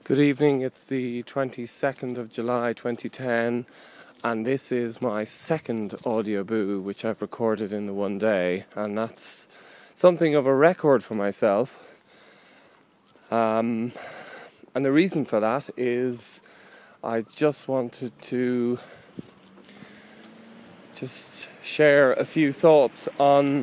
Good evening, it's the 22nd of July 2010 and this is my second Audioboo which I've recorded in the one day, and that's something of a record for myself. And the reason for that is I just wanted to share a few thoughts on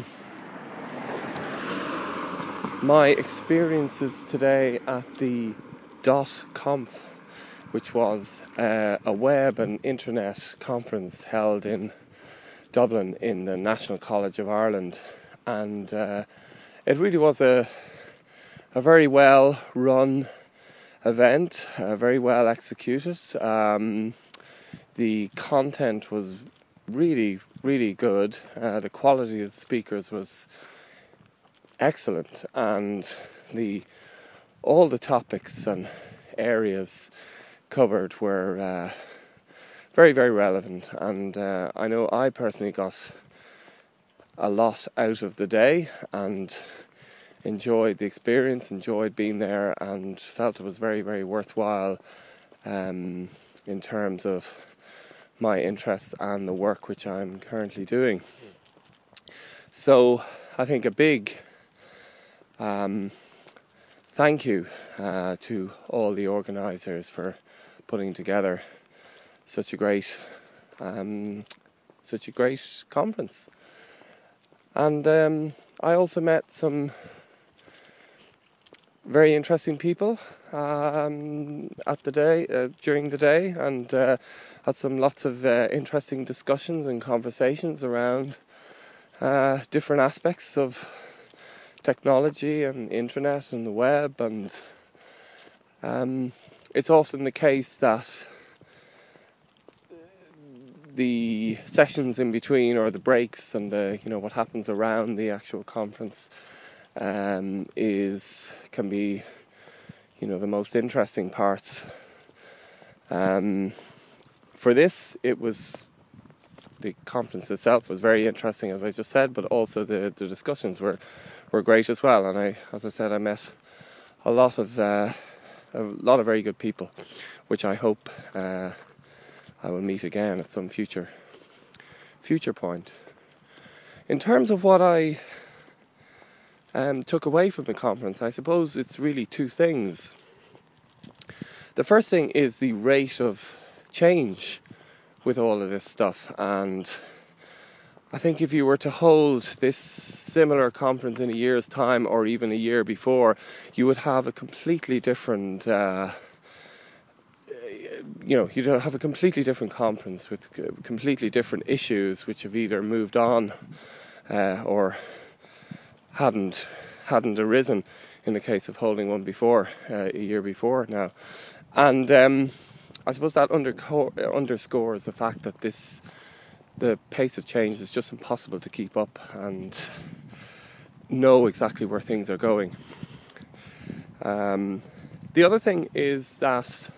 my experiences today at the .conf, which was a web and internet conference held in Dublin in the National College of Ireland, and it really was a very well run event, very well executed. The content was really good. The quality of the speakers was excellent, and all the topics and areas covered were very relevant, and I know I personally got a lot out of the day and enjoyed the experience, enjoyed being there, and felt it was very worthwhile in terms of my interests and the work which I'm currently doing. So I think a big thank you to all the organisers for putting together such a great conference. And I also met some very interesting people during the day, and had lots of interesting discussions and conversations around different aspects of technology and internet and the web, and it's often the case that the sessions in between, or the breaks, and what happens around the actual conference can be the most interesting parts. For this, the conference itself was very interesting, as I just said, but also the discussions were great as well. And as I said, I met a lot of very good people, which I hope I will meet again at some future point. In terms of what I took away from the conference, I suppose it's really two things. The first thing is the rate of change with all of this stuff, and I think if you were to hold this similar conference in a year's time, or even a year before, you would have a completely different you'd have a completely different conference with completely different issues which have either moved on or hadn't arisen in the case of holding one before, a year before now. And I suppose that underscores the fact that the pace of change is just impossible to keep up and know exactly where things are going. The other thing is that,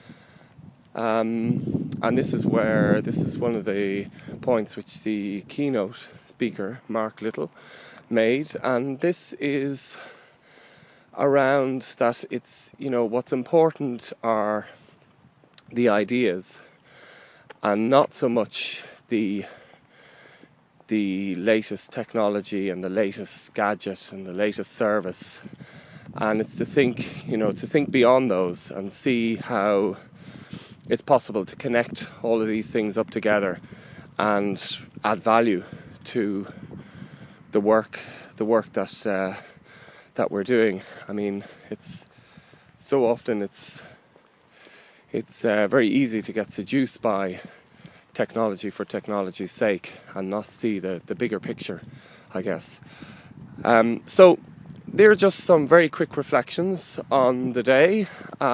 and this is one of the points which the keynote speaker, Mark Little, made, and this is around that it's, what's important are the ideas and not so much the latest technology and the latest gadget and the latest service. And it's to think beyond those and see how it's possible to connect all of these things up together and add value to the work that we're doing. I mean, it's so often it's very easy to get seduced by technology for technology's sake and not see the bigger picture, I guess. So there are just some very quick reflections on the day.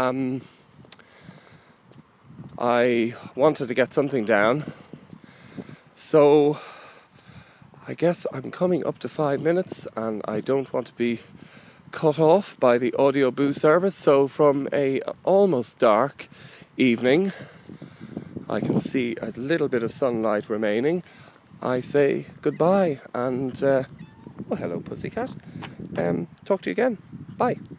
I wanted to get something down, so I guess I'm coming up to 5 minutes, and I don't want to be cut off by the Audioboo service. So from a almost dark evening, I can see a little bit of sunlight remaining. I say goodbye, and hello pussycat. Talk to you again. Bye.